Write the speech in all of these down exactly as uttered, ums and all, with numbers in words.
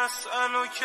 نسألك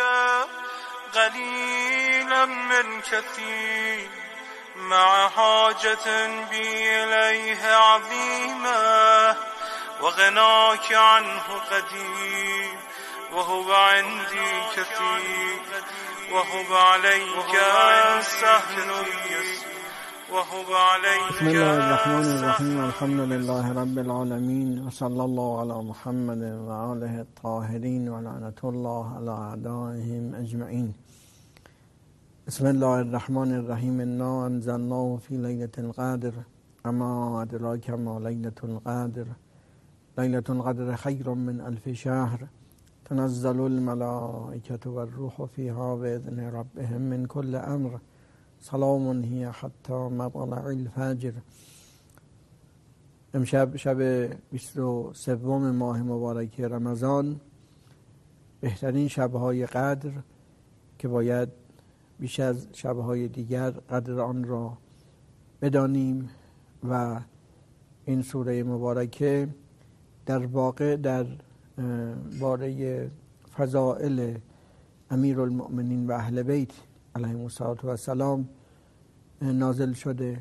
قليلا من كثير مع حاجة بي إليه عظيمة وغناك عنه قدير وهو عندي كثير وهو عليك سهل وهو عليك. بسم الله الرحمن الرحیم. الحمد لله رب العالمین و صلی الله علی محمد و آله الطاهرین و لعنت الله علی اعدائهم اجمعین. بسم الله الرحمن الرحیم. انا انزلناه فی لیلة القدر اما ادراک ما لیلة القدر لیلة القدر خیر من الف شهر تنزل الملائکة والروح فیها بإذن ربهم من كل امر سلام هی حتی مطلع الفجر. امشب شب بیست و سوم ماه مبارک رمضان، بهترین شبهای قدر که باید بیش از شبهای دیگر قدر آن را بدانیم و این سوره مبارکه در واقع در باره فضائل امیرالمؤمنین و اهل بیت علیهم السلام نازل شده.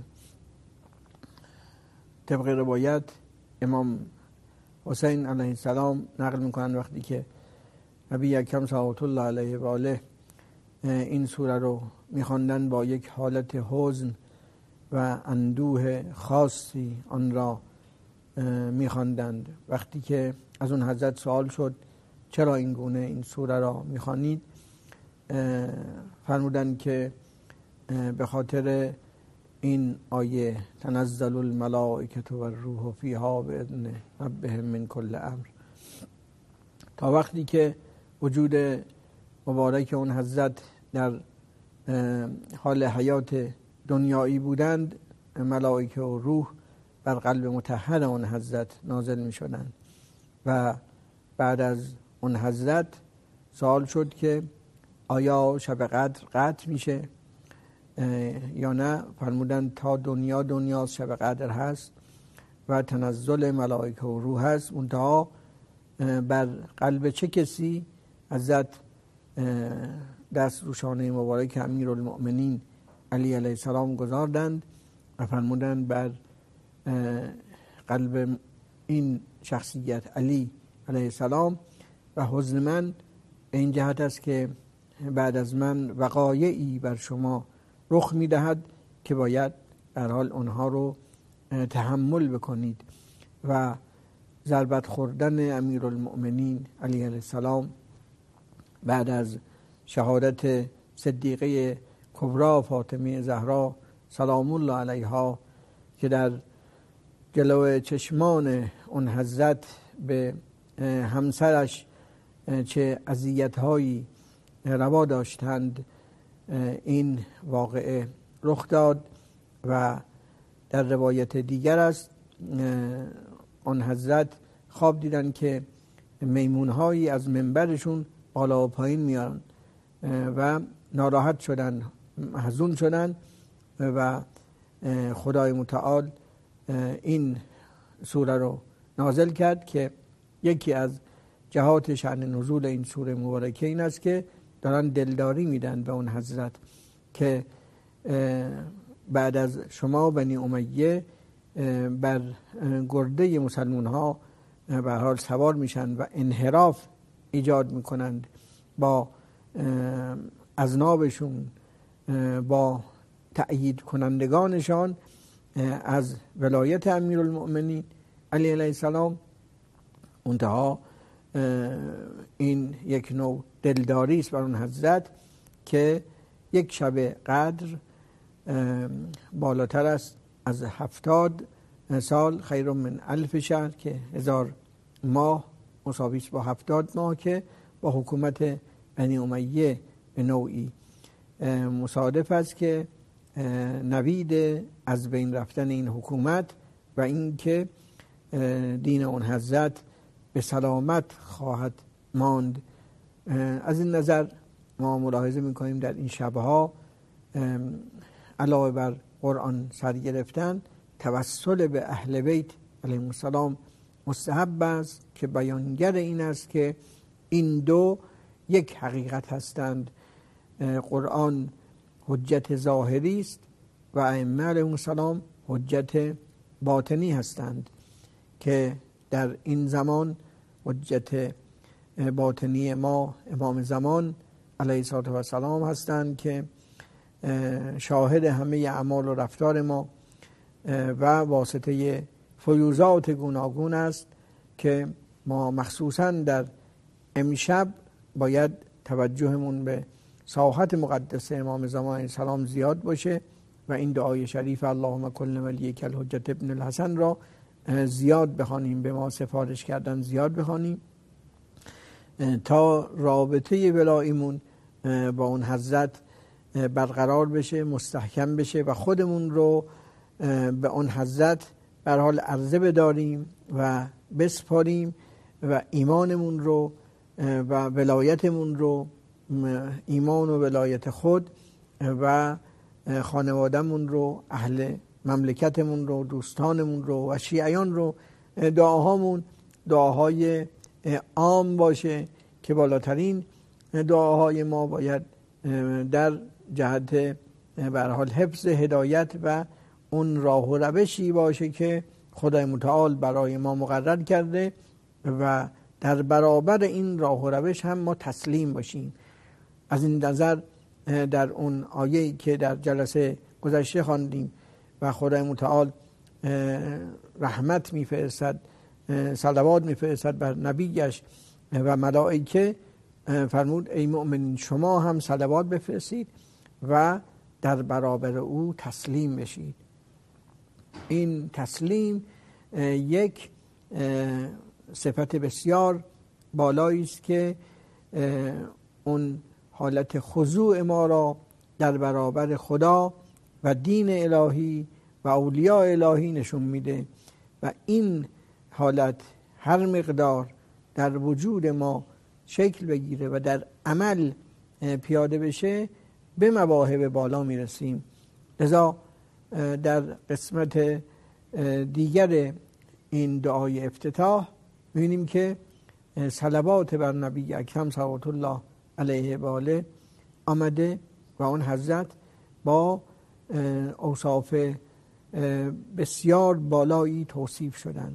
طبق روایت امام حسین علیه السلام نقل میکنن وقتی که نبی اکرم صلوات الله علیه و آله این سوره رو میخواندن با یک حالت حزن و اندوه خاصی آن را میخواندند. وقتی که از اون حضرت سوال شد چرا این گونه این سوره را میخوانید، فرمودند که به خاطر این آیه تنزل الملائکة و الروح فیها بإذن ربهم من کل امر. تا وقتی که وجود مبارک اون حضرت در حال حیات دنیایی بودند، ملائکه و روح بر قلب مطهر اون حضرت نازل می شدند و بعد از اون حضرت سوال شد که آیا شب قدر قطع میشه یا نه؟ فرمودند تا دنیا دنیا شب قدر هست و تنزل ملائکه و روح هست، منتها بر قلب چه کسی حضرت دست رو شانه مبارک امیرالمؤمنین علی علیه السلام گذاردند و فرمودند بر قلب این شخصیت علی علیه السلام و حزن من به این جهت است که بعد از من وقایعی بر شما رخ میدهد که باید در حال اونها رو تحمل بکنید. و ضربت خوردن امیرالمؤمنین علی علیه السلام بعد از شهادت صدیقه کبری فاطمه زهرا سلام الله علیها که در جلو چشمان اون حضرت به همسرش چه اذیت‌هایی روا داشتند، این واقعه رخ داد. و در روایت دیگر است آن حضرت خواب دیدن که میمونهایی از منبرشون بالا و پایین میان و ناراحت شدن، محزون شدن و خدای متعال این سوره رو نازل کرد که یکی از جهات شأن نزول این سوره مبارکه این است که دارن دلداری میدن به اون حضرت که بعد از شما بنی امیه بر گرده مسلمان ها به حال سوار میشن و انحراف ایجاد میکنند با اذنابشون، با تأیید کنندگانشان از ولایت امیرالمؤمنین علی علیه السلام. منتها این یک نوع دلداری است بر اون حضرت که یک شب قدر بالاتر است از هفتاد سال، خیر من الف شهر که هزار ماه مساوی است با هفتاد ماه که با حکومت بنی امیه به نوعی مصادف است که نوید از بین رفتن این حکومت و اینکه دین اون حضرت به سلامت خواهد ماند. از این نظر ما ملاحظه میکنیم در این شبها علاوه بر قرآن سر گرفتن، توسل به اهل بیت علیهم السلام مستحب است که بیانگر این است که این دو یک حقیقت هستند. قرآن حجت ظاهری است و ائمه علیهم السلام حجت باطنی هستند که در این زمان حجت باطنی ما امام زمان علیه السلام هستند که شاهد همه اعمال و رفتار ما و واسطه فیوضات گوناگون است که ما مخصوصا در امشب باید توجهمون به ساحت مقدس امام زمان علیه السلام زیاد باشه و این دعای شریف اللهم کل ولیک الحجة ابن الحسن را زیاد بخوانیم، به ما سفارش کردن زیاد بخوانیم تا رابطه ولاییمون با اون حضرت برقرار بشه، مستحکم بشه و خودمون رو به اون حضرت بر حال عرضه بداریم و بسپاریم و ایمانمون رو و ولایتمون رو، ایمان و ولایت خود و خانوادهمون رو، اهل مملکتمون رو، دوستانمون رو و شیعیان رو، دعاهامون دعاهای عام باشه که بالاترین دعاهای ما باید در جهت به هر حال حفظ هدایت و اون راه و روشی باشه که خدای متعال برای ما مقرر کرده و در برابر این راه و روش هم ما تسلیم باشیم. از این نظر در اون آیه‌ای که در جلسه گذشته خواندیم و خدای متعال رحمت میفرستد، صلوات میفرستد بر نبیش و ملائکه، فرمود ای مؤمنین شما هم صلوات بفرستید و در برابر او تسلیم بشید. این تسلیم یک صفت بسیار بالایی است که اون حالت خضوع ما را در برابر خدا و دین الهی و اولیاء الهی نشون میده و این حالت هر مقدار در وجود ما شکل بگیره و در عمل پیاده بشه به مواهب بالا میرسیم. لذا در قسمت دیگر این دعای افتتاح می‌بینیم که صلوات بر نبی اکرم صلوات الله علیه و آله آمده و اون حضرت با اوصاف بسیار بالایی توصیف شدند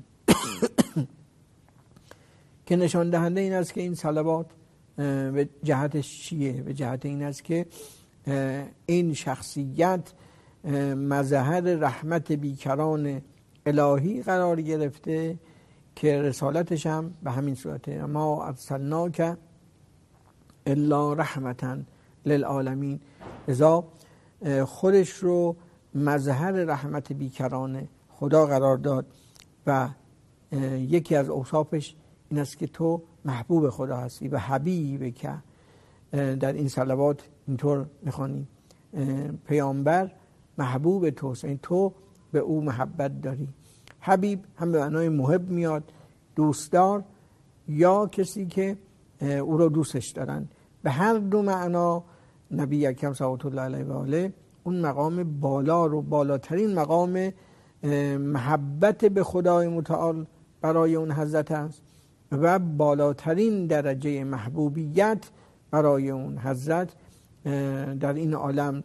که نشان دهنده این است که این صلوات به جهتش چیه؟ به جهت این است که این شخصیت مظهر رحمت بیکران الهی قرار گرفته که رسالتش هم به همین صورته، ما ارسلناک الا رحمتا للعالمین. لذا خودش رو مظهر رحمت بیکران خدا قرار داد و یکی از اوصافش این است که تو محبوب خدا هستی و حبیب که در این صلوات اینطور میخوانیم پیامبر محبوب توست، این تو به او محبت داری. حبیب هم به معنای محب میاد، دوستدار یا کسی که او رو دوستش دارن. به هر دو معنا نبی اکرم صلوات الله علیه و آله اون مقام بالا رو، بالاترین مقام محبت به خدای متعال برای اون حضرت است و بالاترین درجه محبوبیت برای اون حضرت در این عالم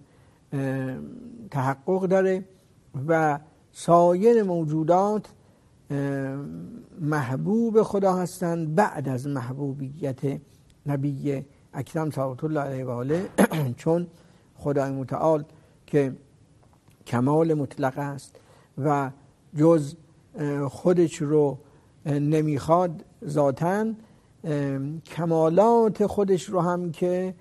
تحقق داره و سایر موجودات محبوب خدا هستند بعد از محبوبیت نبی اکرم صلوات الله علیه و آله چون خدای متعال که کمال مطلق است و جز خودش رو نمیخواد ذاتاً، کمالات خودش رو هم که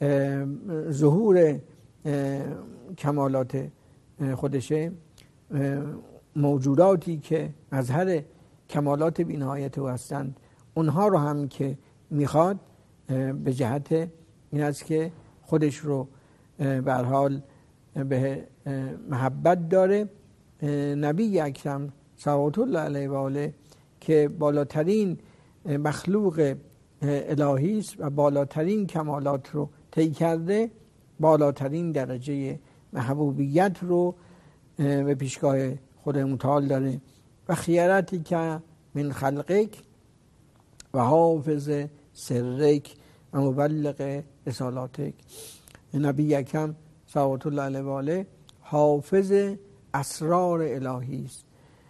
ظهور کمالات خودشه، موجوداتی که مظهر کمالات بی‌نهایت او هستند، اونها رو هم که میخواد به جهت این است که خودش رو به هر حال به محبت داره. نبی اکرم صلوات الله علیه و آله که بالاترین مخلوق الهی است و بالاترین کمالات رو طی کرده، بالاترین درجه محبوبیت رو به پیشگاه خدای متعال داره و خیرتی که من خلقک و حافظ سرک و مبلغ رسالاتک. نبی اکرم صلوات الله علیه و آله حافظ اسرار الهی است.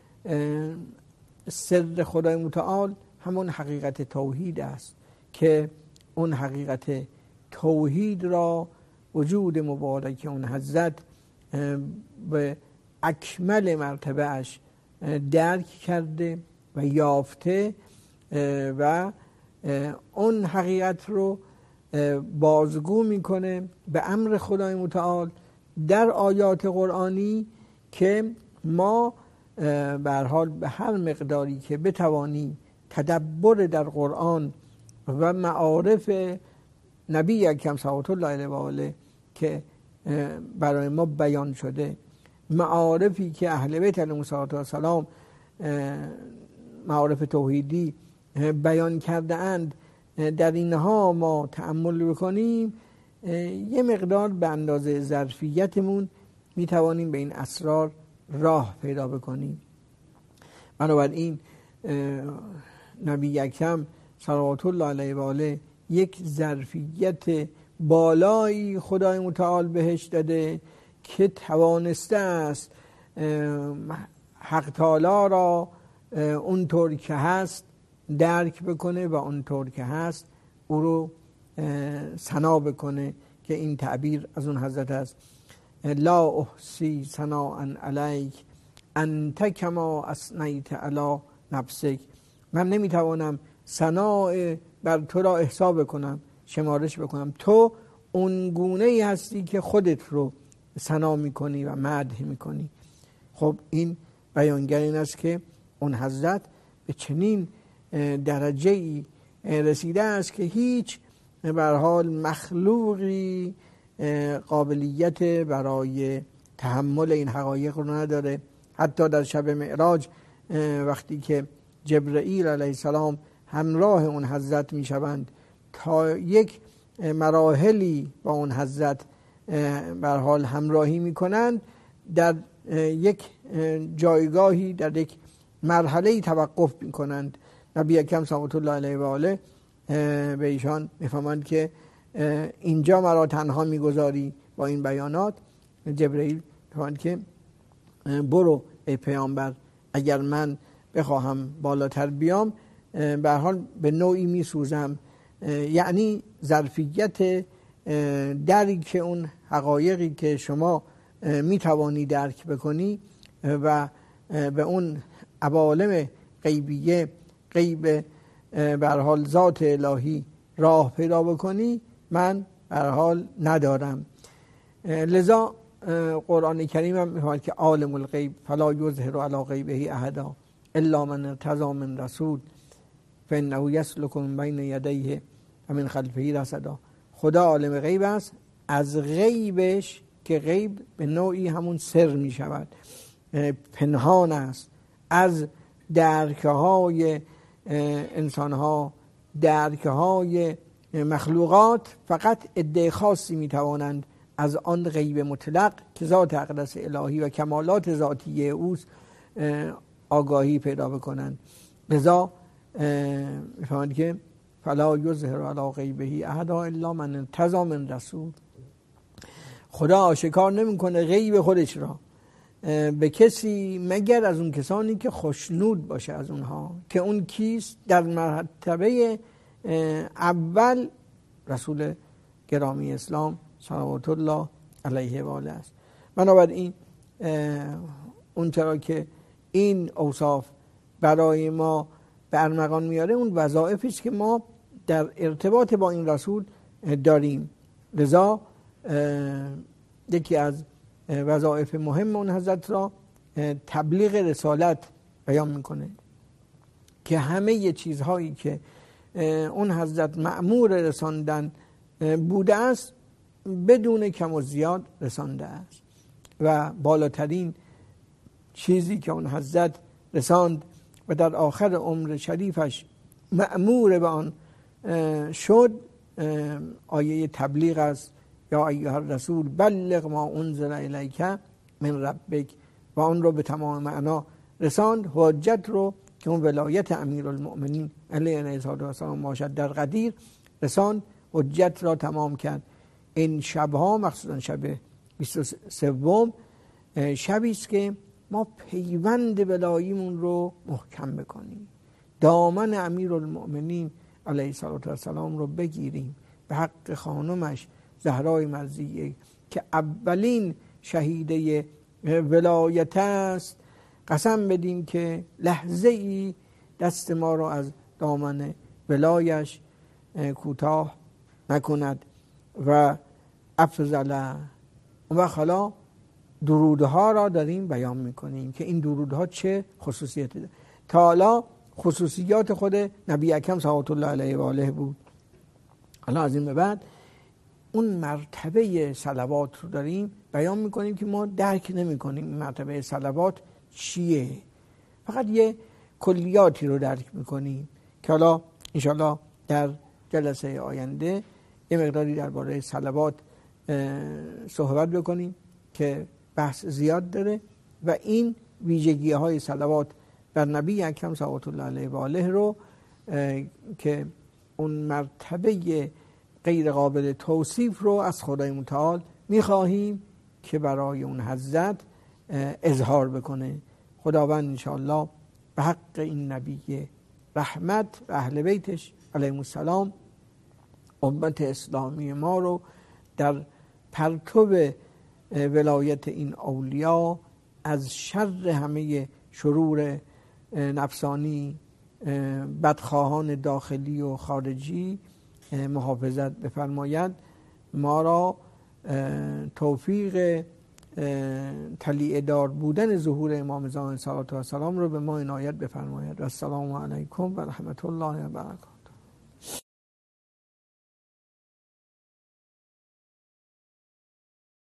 سر خدای متعال همون حقیقت توحید است که اون حقیقت توحید را وجود مبارک اون حضرت به اکمل مرتبه اش درک کرده و یافته و اون حقیقت رو بازگو میکنه به امر خدای متعال در آیات قرآنی که ما به هر حال به هر مقداری که بتوانیم تدبر در قرآن و معارف نبی اکرم صلوات الله علیه و آله که برای ما بیان شده، معارفی که اهل بیت علیهم السلام معارف توحیدی بیان کرده اند، در اینها ما تأمل بکنیم، یه مقدار به اندازه ظرفیتمون میتوانیم به این اسرار راه پیدا بکنیم. بنابراین نبی اکرم صلوات الله علیه و آله یک ظرفیت بالایی خدای متعال بهش داده که توانسته است حق تعالی را اونطور که هست درک بکنه و اونطور که هست او رو ثنا بکنه که این تعبیر از اون حضرت است: لا احصی ثناء علیک انت کما اثنیت علی نفسک. من نمیتوانم ثناء بر تو را احصا بکنم، شمارش بکنم، تو اون گونه ای هستی که خودت رو ثنا میکنی و مدح میکنی. خب این بیانگر این است که اون حضرت به چنین درجه ای رسیده است که هیچ به هر حال مخلوقی قابلیت برای تحمل این حقایق رو نداره. حتی در شب معراج وقتی که جبرئیل علیه السلام همراه اون حضرت می شوند تا یک مراحلی با اون حضرت به هر حال همراهی می کنند، در یک جایگاهی در یک مرحله‌ای توقف می کنند. نبی اکرم صلوات الله علیه و آله به ایشان میفهمند که اینجا مرا تنها میگذاری با این بیانات. جبرئیل میفهمند که برو ای پیامبر، اگر من بخواهم بالاتر بیام به هر حال به نوعی میسوزم. یعنی ظرفیت درک اون حقایقی که شما میتوانی درک بکنی و به اون عوالم غیبیه، غیب به هر حال ذات الهی راه پیدا بکنی، من به هر حال ندارم. لذا قرآن کریم هم میگه که عالم الغیب فلا یظهر علی غیبه احدا الا من ارتضی من رسول فانه یسلک من بین یدیه و من خلفه رصدا. خدا عالم غیب است، از غیبش که غیب به نوعی همون سر می شود، پنهان است، از درکه های انسان ها، درکه های مخلوقات فقط عده خاصی می توانند از آن غیب مطلق که ذات اقدس الهی و کمالات ذاتی اوست آگاهی پیدا بکنند. لذا میفهمند که فلا یظهر علی غیبه احدا الا من ارتضی من رسول. خدا آشکار نمیکنه غیب خودش را به کسی مگر از اون کسانی که خوشنود باشه از اونها، که اون کیست؟ در مرتبه اول رسول گرامی اسلام صلوات الله علیه و آله است. بنابراین اون چرا که این اوصاف برای ما برمغان میاره، اون وظایفی است که ما در ارتباط با این رسول داریم. لذا یکی از وظایف مهم اون حضرت را تبلیغ رسالت بیان میکنه که همه چیزهایی که اون حضرت مأمور رساندن بوده است بدون کم و زیاد رسانده است و بالاترین چیزی که اون حضرت رساند و در آخر عمر شریفش مأمور به آن شد آیه تبلیغ است: یا ایها الرسول بلغ ما انزل الیک من ربک. و آن رو به تمام معنا رساند. حجت رو که اون ولایت امیرالمؤمنین علیه السلام باشد در قدیر رساند حجت را تمام کرد. این شبها مخصوصا شب بیست و سوم شبی است که ما پیوند ولاییمون رو محکم بکنیم، دامن امیرالمؤمنین علیه السلام رو بگیریم به حق خانمش زهرای مرضیه که اولین شهیده ولایت است. قسم بدیم که لحظه ای دست ما رو از دامن ولایش کوتاه نکند. و افضل و حالا درودها را داریم بیان میکنیم که این درودها چه خصوصیتی داره. تا حالا خصوصیات خود نبی اکرم صلوات الله علیه و آله بود، حالا از این به بعد اون مرتبه صلوات رو داریم بیان میکنیم که ما درک نمیکنیم این مرتبه صلوات چیه، فقط یه کلیاتی رو درک میکنیم که حالا انشاءالله در جلسه آینده یه مقداری درباره صلوات صحبت بکنیم که بحث زیاد داره و این ویژگی های صلوات بر نبی اکرم صلوات الله علیه و آله رو که اون مرتبه غیر قابل توصیف رو از خدای متعال میخواهیم که برای اون حضرت اظهار بکنه. خداوند انشاءالله به حق این نبی رحمت و اهل بیتش علیهم السلام امت اسلامی ما رو در پرتو ولایت این اولیا از شر همه شرور نفسانی، بدخواهان داخلی و خارجی محافظت بفرماید. ما را توفیق طلیع دار بودن ظهور امام زمان صلوات و سلام رو به ما عنایت بفرماید. و السلام علیکم و رحمت الله و برکاته.